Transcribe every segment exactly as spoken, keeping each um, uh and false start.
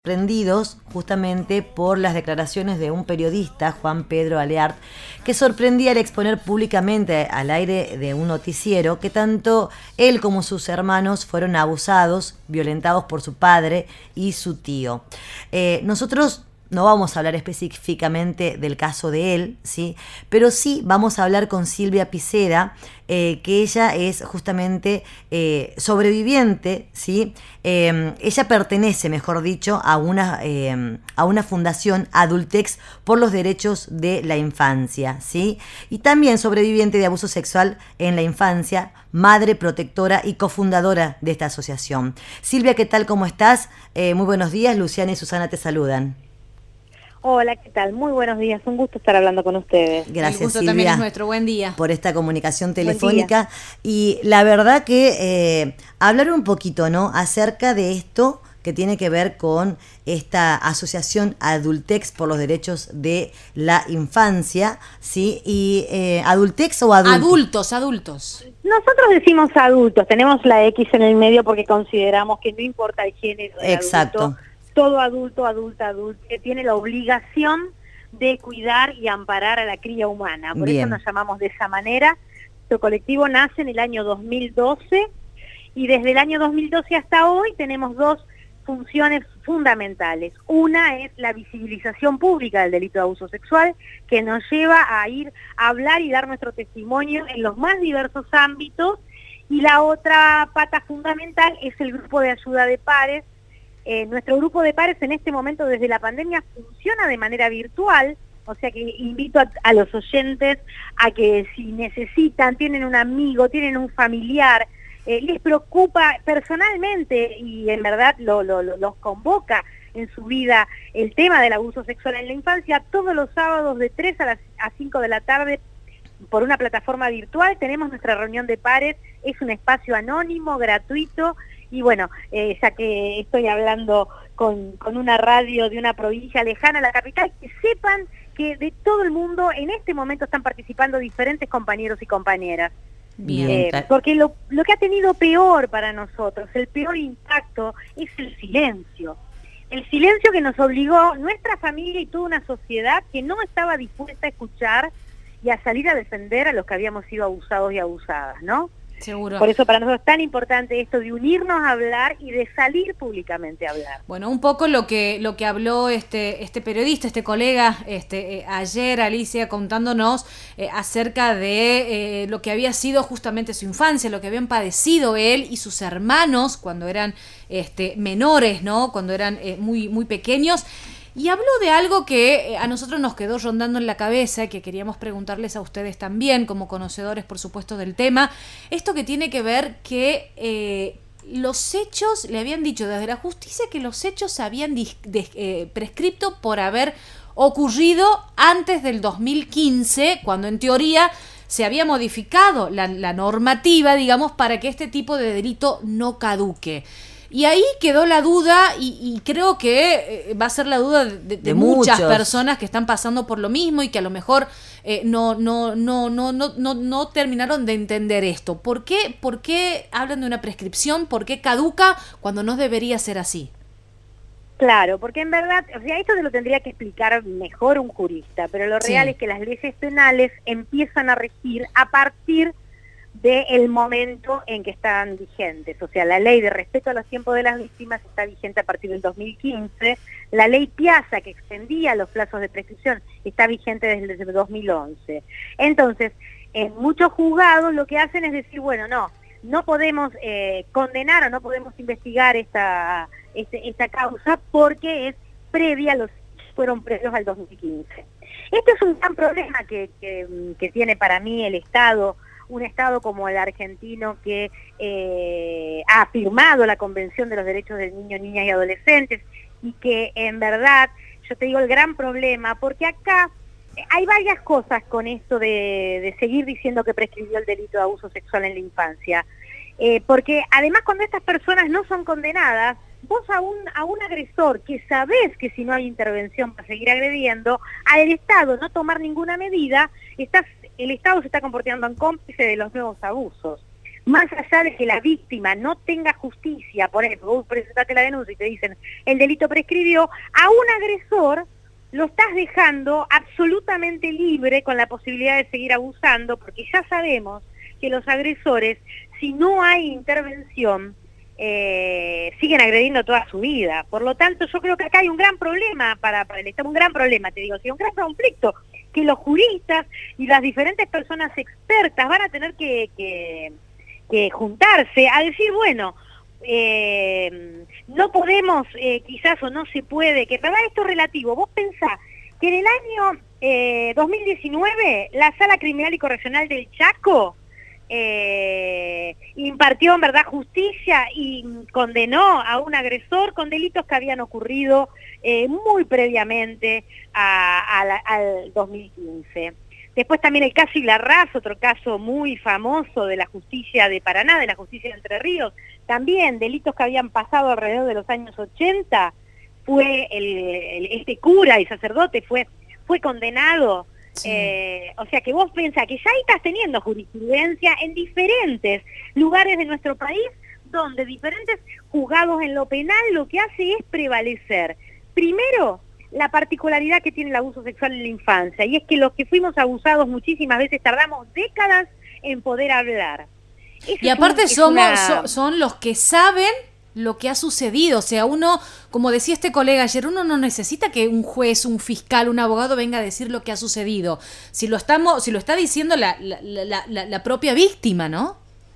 Sorprendidos justamente por las declaraciones de un periodista, Juan Pedro Aleart, que sorprendía al exponer públicamente al aire de un noticiero que tanto él como sus hermanos fueron abusados, violentados por su padre y su tío. Eh, nosotros no vamos a hablar específicamente del caso de él, ¿sí? Pero sí vamos a hablar con Silvia Piceda, eh, que ella es justamente eh, sobreviviente, ¿sí? Eh, ella pertenece, mejor dicho, a una, eh, a una fundación, Adultex, por los derechos de la infancia, ¿sí? Y también sobreviviente de abuso sexual en la infancia, madre protectora y cofundadora de esta asociación. Silvia, ¿qué tal? ¿Cómo estás? Eh, muy buenos días, Luciana y Susana te saludan. Hola, ¿qué tal? Muy buenos días, un gusto estar hablando con ustedes. Gracias, El gusto Silvia, también es nuestro, buen día. Por esta comunicación telefónica. Y la verdad que eh, hablar un poquito, ¿no?, acerca de esto que tiene que ver con esta asociación Adultex por los derechos de la infancia, ¿sí? Y eh, ¿Adultex o adultos? Adultos, adultos. Nosotros decimos adultos, tenemos la X en el medio porque consideramos que no importa el género del Exacto. adulto, todo adulto, adulta, adulto, que tiene la obligación de cuidar y amparar a la cría humana. Por Bien. eso nos llamamos de esa manera. Nuestro colectivo nace en el año dos mil doce y desde el año dos mil doce hasta hoy tenemos dos funciones fundamentales. Una es la visibilización pública del delito de abuso sexual, que nos lleva a ir a hablar y dar nuestro testimonio en los más diversos ámbitos, y la otra pata fundamental es el grupo de ayuda de pares. Eh, nuestro grupo de pares en este momento desde la pandemia funciona de manera virtual, o sea que invito a, a los oyentes a que si necesitan, tienen un amigo, tienen un familiar, eh, les preocupa personalmente y en verdad lo, lo, lo, los convoca en su vida el tema del abuso sexual en la infancia, todos los sábados de tres a las a cinco de la tarde por una plataforma virtual tenemos nuestra reunión de pares. Es un espacio anónimo, gratuito. Y bueno, eh, ya que estoy hablando con, con una radio de una provincia lejana a la capital, que sepan que de todo el mundo en este momento están participando diferentes compañeros y compañeras. Bien. Eh, porque lo, lo que ha tenido peor para nosotros, el peor impacto, es el silencio. El silencio que nos obligó nuestra familia y toda una sociedad que no estaba dispuesta a escuchar y a salir a defender a los que habíamos sido abusados y abusadas, ¿no? Seguro. Por eso para nosotros es tan importante esto de unirnos a hablar y de salir públicamente a hablar. Bueno, un poco lo que lo que habló este este periodista, este colega, este eh, ayer, Alicia, contándonos eh, acerca de eh, lo que había sido justamente su infancia, lo que habían padecido él y sus hermanos cuando eran este menores, ¿no? Cuando eran eh, muy muy pequeños. Y habló de algo que a nosotros nos quedó rondando en la cabeza, que queríamos preguntarles a ustedes también, como conocedores, por supuesto, del tema. Esto que tiene que ver que eh, los hechos, le habían dicho desde la justicia que los hechos se habían dis, des, eh, prescripto por haber ocurrido antes del dos mil quince, cuando en teoría se había modificado la, la normativa, digamos, para que este tipo de delito no caduque. Y ahí quedó la duda y, y creo que eh, va a ser la duda de, de, de muchas muchos. personas que están pasando por lo mismo y que a lo mejor eh, no, no, no, no, no, no, no terminaron de entender esto. ¿Por qué, ¿Por qué hablan de una prescripción? ¿Por qué caduca cuando no debería ser así? Claro, porque en verdad, o sea, esto se lo tendría que explicar mejor un jurista, pero lo real sí. es que las leyes penales empiezan a regir a partir del momento en que están vigentes. O sea, la ley de respeto a los tiempos de las víctimas está vigente a partir del dos mil quince, la ley Piazza, que extendía los plazos de prescripción, está vigente desde el dos mil once. Entonces, en muchos juzgados lo que hacen es decir, bueno, no, no podemos eh, condenar o no podemos investigar esta, este, esta causa porque es previa, los fueron previos al dos mil quince. Este es un gran problema que, que, que tiene para mí el Estado, un Estado como el argentino que eh, ha firmado la Convención de los Derechos del Niño, Niñas y Adolescentes, y que en verdad, yo te digo el gran problema, porque acá hay varias cosas con esto de, de seguir diciendo que prescribió el delito de abuso sexual en la infancia, eh, porque además cuando estas personas no son condenadas, vos a un, a un agresor que sabés que si no hay intervención para seguir agrediendo, al Estado no tomar ninguna medida, estás el Estado se está comportando en cómplice de los nuevos abusos. más allá de que la víctima no tenga justicia, por ejemplo, vos presentaste la denuncia y te dicen el delito prescribió, a un agresor lo estás dejando absolutamente libre con la posibilidad de seguir abusando, porque ya sabemos que los agresores, si no hay intervención, eh, siguen agrediendo toda su vida. Por lo tanto, yo creo que acá hay un gran problema para, para el Estado, un gran problema, te digo, sí, un gran conflicto, que los juristas y las diferentes personas expertas van a tener que, que, que juntarse a decir, bueno, eh, no podemos, eh, quizás o no se puede, que verdad esto es relativo. Vos pensás que en el año eh, dos mil diecinueve la Sala Criminal y Correccional del Chaco eh, impartió en verdad justicia y condenó a un agresor con delitos que habían ocurrido eh, muy previamente a, a la, al dos mil quince. Después también el caso Ilarraz, otro caso muy famoso de la justicia de Paraná, de la justicia de Entre Ríos, también delitos que habían pasado alrededor de los años ochenta, fue el, el, este cura y sacerdote fue, fue condenado. Sí. Eh, o sea que vos pensás que ya ahí estás teniendo jurisprudencia en diferentes lugares de nuestro país, donde diferentes juzgados en lo penal lo que hace es prevalecer, primero, la particularidad que tiene el abuso sexual en la infancia, y es que los que fuimos abusados muchísimas veces tardamos décadas en poder hablar. Eso y aparte un, somos una... so, son los que saben lo que ha sucedido, o sea, uno, como decía este colega ayer, uno no necesita que un juez, un fiscal, un abogado venga a decir lo que ha sucedido, si lo estamos, si lo está diciendo la, la, la, la, la propia víctima, ¿no?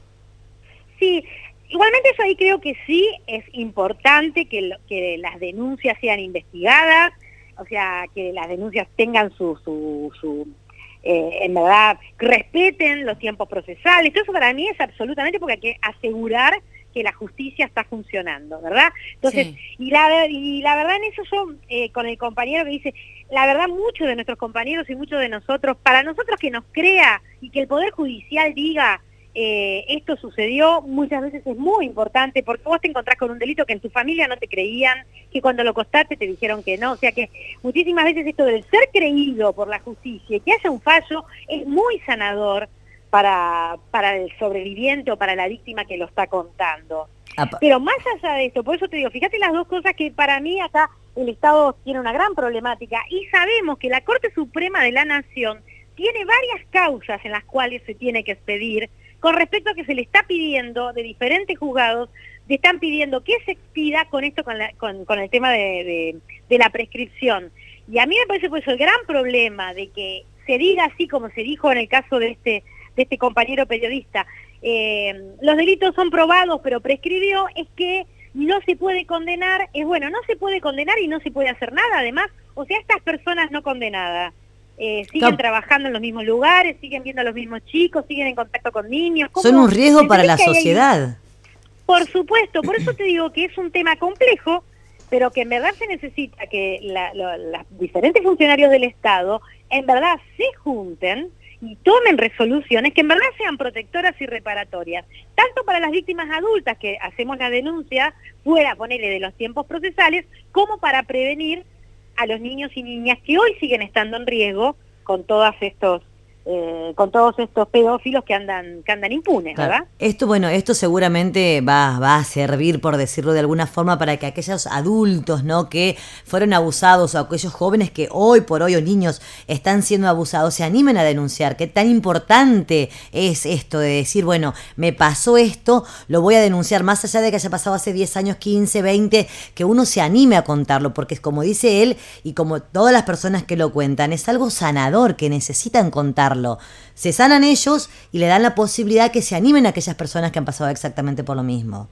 Sí. Igualmente yo ahí creo que sí es importante que, lo, que las denuncias sean investigadas, o sea, que las denuncias tengan su, su, su eh, en verdad, respeten los tiempos procesales. Eso para mí es absolutamente porque hay que asegurar que la justicia está funcionando, ¿verdad? Entonces, sí. y, la, y la verdad en eso yo, eh, con el compañero que dice, la verdad muchos de nuestros compañeros y muchos de nosotros, para nosotros que nos crea y que el Poder Judicial diga, Eh, esto sucedió, muchas veces es muy importante porque vos te encontrás con un delito que en tu familia no te creían, que cuando lo contaste te dijeron que no, o sea que muchísimas veces esto del ser creído por la justicia y que haya un fallo es muy sanador para, para el sobreviviente o para la víctima que lo está contando. Apa. Pero más allá de esto, por eso te digo, fíjate las dos cosas que para mí acá el Estado tiene una gran problemática y sabemos que la Corte Suprema de la Nación tiene varias causas en las cuales se tiene que expedir con respecto a que se le está pidiendo de diferentes juzgados, le están pidiendo que se expida con esto, con, la, con, con el tema de, de, de la prescripción. Y a mí me parece pues el gran problema de que se diga así como se dijo en el caso de este, de este compañero periodista, eh, los delitos son probados pero prescribió, es que no se puede condenar, es bueno, no se puede condenar y no se puede hacer nada además, o sea, estas personas no condenadas. Eh, siguen Cap trabajando en los mismos lugares, siguen viendo a los mismos chicos, siguen en contacto con niños. Son un riesgo para la sociedad. Por supuesto, por eso te digo que es un tema complejo, pero que en verdad se necesita que la, lo, los diferentes funcionarios del Estado en verdad se junten y tomen resoluciones que en verdad sean protectoras y reparatorias, tanto para las víctimas adultas que hacemos la denuncia, fuera, ponerle de los tiempos procesales, como para prevenir a los niños y niñas que hoy siguen estando en riesgo con todos estos eh, con todos estos pedófilos que andan que andan impunes, claro. ¿Verdad? Esto, bueno, esto seguramente va, va a servir, por decirlo de alguna forma, para que aquellos adultos, ¿no?, que fueron abusados, o aquellos jóvenes que hoy por hoy, o niños, están siendo abusados, se animen a denunciar. Qué tan importante es esto de decir, bueno, me pasó esto, lo voy a denunciar, más allá de que haya pasado hace diez años, quince, veinte, que uno se anime a contarlo, porque es como dice él, y como todas las personas que lo cuentan, es algo sanador, que necesitan contarlo. Se sanan ellos y le dan la posibilidad que se animen a aquellas personas que han pasado exactamente por lo mismo.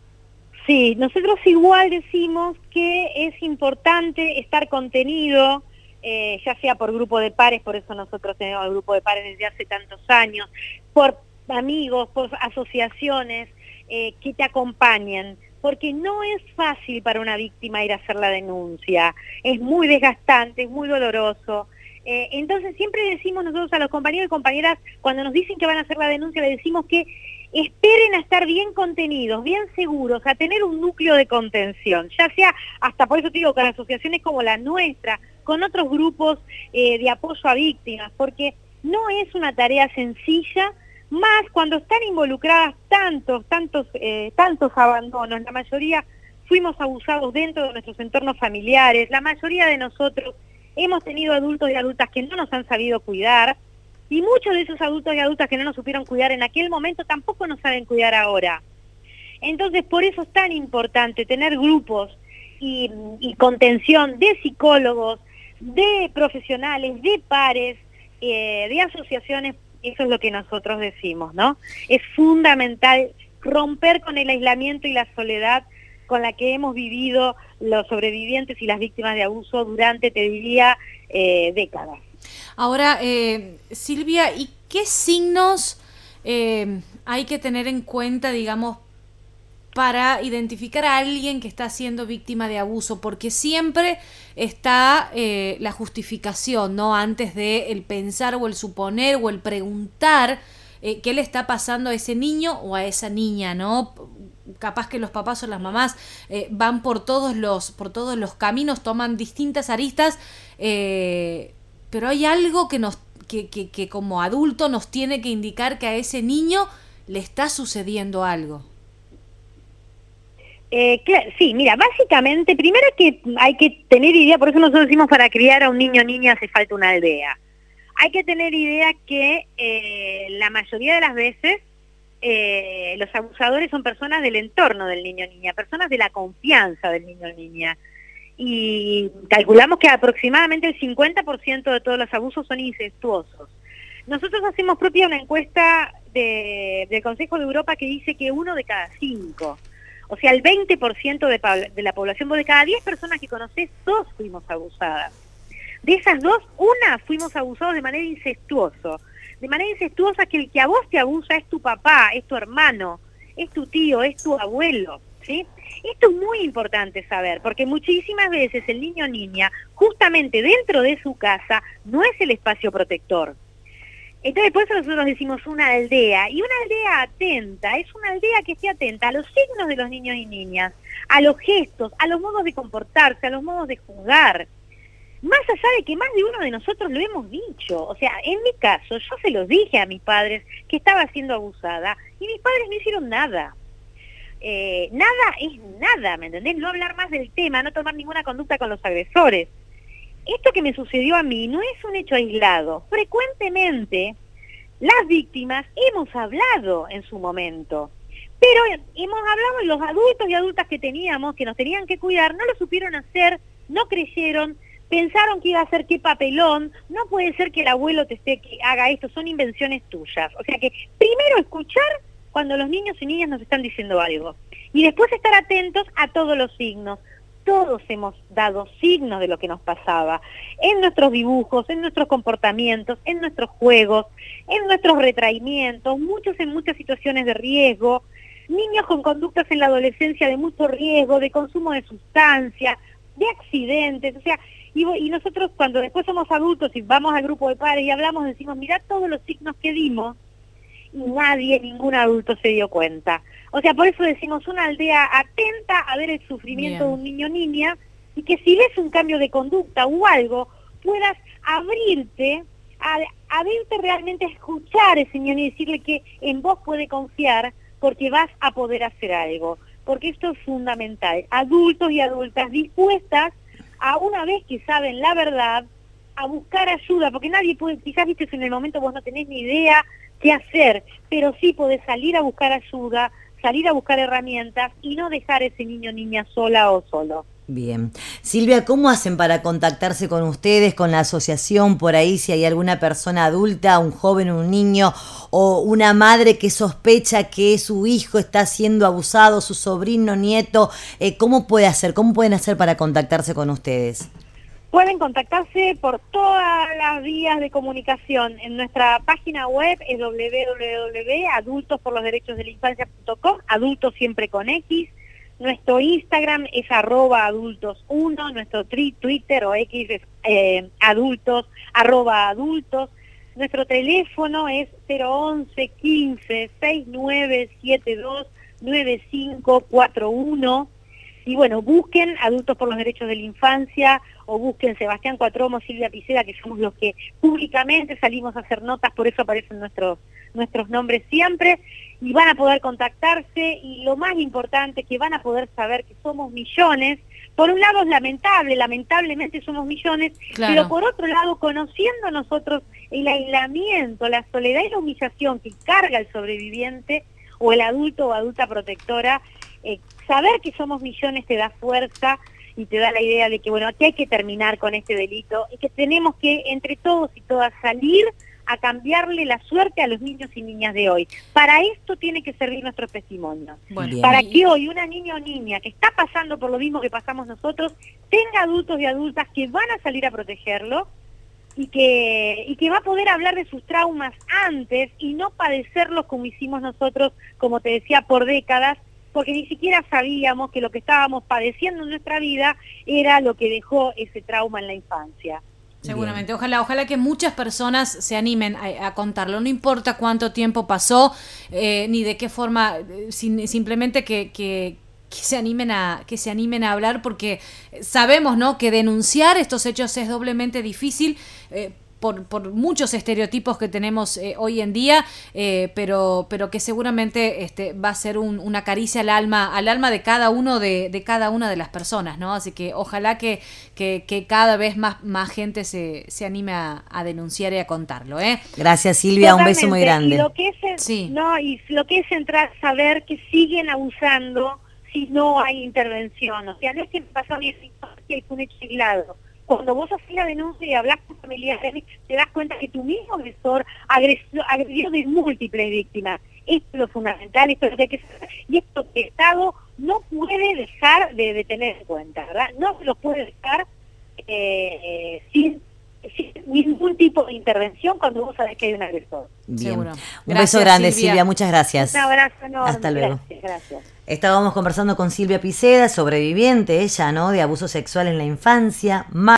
Sí, nosotros igual decimos que es importante estar contenido, eh, ya sea por grupo de pares, por eso nosotros tenemos el grupo de pares desde hace tantos años, por amigos, por asociaciones eh, que te acompañen, porque no es fácil para una víctima ir a hacer la denuncia, es muy desgastante, es muy doloroso. Eh, entonces siempre decimos nosotros a los compañeros y compañeras, cuando nos dicen que van a hacer la denuncia, le decimos que esperen a estar bien contenidos, bien seguros, a tener un núcleo de contención, ya sea, hasta por eso te digo, con asociaciones como la nuestra, con otros grupos eh, de apoyo a víctimas, porque no es una tarea sencilla más cuando están involucradas tantos, tantos, eh, tantos abandonos. La mayoría fuimos abusados dentro de nuestros entornos familiares, la mayoría de nosotros hemos tenido adultos y adultas que no nos han sabido cuidar, y muchos de esos adultos y adultas que no nos supieron cuidar en aquel momento tampoco nos saben cuidar ahora. Entonces, por eso es tan importante tener grupos y, y contención de psicólogos, de profesionales, de pares, eh, de asociaciones. Eso es lo que nosotros decimos, ¿no? Es fundamental romper con el aislamiento y la soledad con la que hemos vivido los sobrevivientes y las víctimas de abuso durante, te diría, eh, décadas. Ahora, eh, Silvia, ¿y qué signos eh, hay que tener en cuenta, digamos, para identificar a alguien que está siendo víctima de abuso? Porque siempre está eh, la justificación, ¿no? Antes de el pensar o el suponer o el preguntar eh, qué le está pasando a ese niño o a esa niña, ¿no? Capaz que los papás o las mamás eh, van por todos los por todos los caminos, toman distintas aristas, eh, pero hay algo que nos que, que, que como adulto nos tiene que indicar que a ese niño le está sucediendo algo. Eh, claro, sí, mira, básicamente, primero que hay que tener idea, por eso nosotros decimos para criar a un niño o niña hace falta una aldea. Hay que tener idea que eh, la mayoría de las veces eh, los abusadores son personas del entorno del niño o niña, personas de la confianza del niño o niña. Y calculamos que aproximadamente el cincuenta por ciento de todos los abusos son incestuosos. Nosotros hacemos propia una encuesta de, del Consejo de Europa que dice que uno de cada cinco. O sea, el veinte por ciento de, de la población, vos de cada diez personas que conocés, dos fuimos abusadas. De esas dos, una fuimos abusados de manera incestuosa. De manera incestuosa que el que a vos te abusa es tu papá, es tu hermano, es tu tío, es tu abuelo, ¿sí? Esto es muy importante saber, porque muchísimas veces el niño o niña, justamente dentro de su casa, no es el espacio protector. Entonces, por eso nosotros decimos una aldea, y una aldea atenta, es una aldea que esté atenta a los signos de los niños y niñas, a los gestos, a los modos de comportarse, a los modos de juzgar. Más allá de que más de uno de nosotros lo hemos dicho, o sea, en mi caso, yo se los dije a mis padres que estaba siendo abusada, y mis padres no hicieron nada. Eh, nada es nada, ¿me entendés? No hablar más del tema, no tomar ninguna conducta con los agresores. Esto que me sucedió a mí no es un hecho aislado. Frecuentemente las víctimas hemos hablado en su momento, pero hemos hablado y los adultos y adultas que teníamos, que nos tenían que cuidar, no lo supieron hacer, no creyeron, pensaron que iba a ser qué papelón, no puede ser que el abuelo te esté que haga esto, son invenciones tuyas. O sea que primero escuchar cuando los niños y niñas nos están diciendo algo, y después estar atentos a todos los signos. Todos hemos dado signos de lo que nos pasaba, en nuestros dibujos, en nuestros comportamientos, en nuestros juegos, en nuestros retraimientos, muchos en muchas situaciones de riesgo, niños con conductas en la adolescencia de mucho riesgo, de consumo de sustancias, de accidentes, o sea, y, y nosotros cuando después somos adultos y vamos al grupo de padres y hablamos, decimos, mirá todos los signos que dimos, y nadie, ningún adulto se dio cuenta. O sea, por eso decimos una aldea atenta a ver el sufrimiento Bien. de un niño o niña, y que si ves un cambio de conducta o algo, puedas abrirte, a, abrirte realmente a escuchar a ese niño y decirle que en vos puede confiar porque vas a poder hacer algo. Porque esto es fundamental. Adultos y adultas dispuestas a, una vez que saben la verdad, a buscar ayuda, porque nadie puede, quizás viste en el momento vos no tenés ni idea qué hacer, pero sí podés salir a buscar ayuda, salir a buscar herramientas y no dejar a ese niño o niña sola o solo. Bien. Silvia, ¿cómo hacen para contactarse con ustedes, con la asociación, por ahí, si hay alguna persona adulta, un joven, un niño, o una madre que sospecha que su hijo está siendo abusado, su sobrino, nieto? Eh, ¿Cómo puede hacer? ¿Cómo pueden hacer para contactarse con ustedes? Pueden contactarse por todas las vías de comunicación. En nuestra página web es doble u doble u doble u punto adultos por los derechos de la infancia punto com, adultos siempre con X. Nuestro Instagram es arroba adultos uno, nuestro tri, Twitter o X es eh, adultos, arroba adultos. Nuestro teléfono es cero once, quince, sesenta y nueve, setenta y dos, noventa y cinco cuarenta y uno. Y bueno, busquen Adultos por los Derechos de la Infancia o busquen Sebastián Cuatromo, Silvia Piceda, que somos los que públicamente salimos a hacer notas, por eso aparecen nuestros nuestros nombres siempre y van a poder contactarse, y lo más importante que van a poder saber que somos millones. Por un lado es lamentable, lamentablemente somos millones, claro, pero por otro lado, conociendo nosotros el aislamiento, la soledad y la humillación que carga el sobreviviente o el adulto o adulta protectora, eh, saber que somos millones te da fuerza y te da la idea de que, bueno, aquí hay que terminar con este delito y que tenemos que, entre todos y todas, salir a cambiarle la suerte a los niños y niñas de hoy. Para esto tiene que servir nuestro testimonio. Bueno, para que hoy una niña o niña que está pasando por lo mismo que pasamos nosotros, tenga adultos y adultas que van a salir a protegerlo y que, y que va a poder hablar de sus traumas antes y no padecerlos como hicimos nosotros, como te decía, por décadas, porque ni siquiera sabíamos que lo que estábamos padeciendo en nuestra vida era lo que dejó ese trauma en la infancia. Seguramente, ojalá, ojalá que muchas personas se animen a, a contarlo, no importa cuánto tiempo pasó, eh, ni de qué forma, sin, simplemente que, que, que se animen a, que se animen a hablar, porque sabemos, ¿no?, que denunciar estos hechos es doblemente difícil, eh, Por, por muchos estereotipos que tenemos eh, hoy en día, eh, pero, pero que seguramente este, va a ser un, una caricia al alma, al alma de cada uno de, de cada una de las personas, ¿no? Así que ojalá que, que, que cada vez más, más gente se, se anime a, a denunciar y a contarlo, ¿eh? Gracias, Silvia, Totalmente. Un beso muy grande. Y lo que es, sí. no, y lo que es entrar a saber que siguen abusando si no hay intervención. O sea, no es que pasó a mi infancia y fue un hecho aislado. Cuando vos haces la denuncia y hablas con familiares, te das cuenta que tu mismo agresor agredió, agredió de múltiples víctimas. Esto es lo fundamental, esto es lo que hay que saber, y esto que el Estado no puede dejar de, de tener en cuenta, ¿verdad? No se lo puede dejar eh, eh, sin, sin ningún tipo de intervención cuando vos sabés que hay un agresor. Bien. Seguro. Un Gracias, beso grande, Silvia. Silvia, muchas gracias. Un abrazo enorme. Hasta luego. Gracias, gracias. Estábamos conversando con Silvia Piceda, sobreviviente ella, ¿no?, de abuso sexual en la infancia.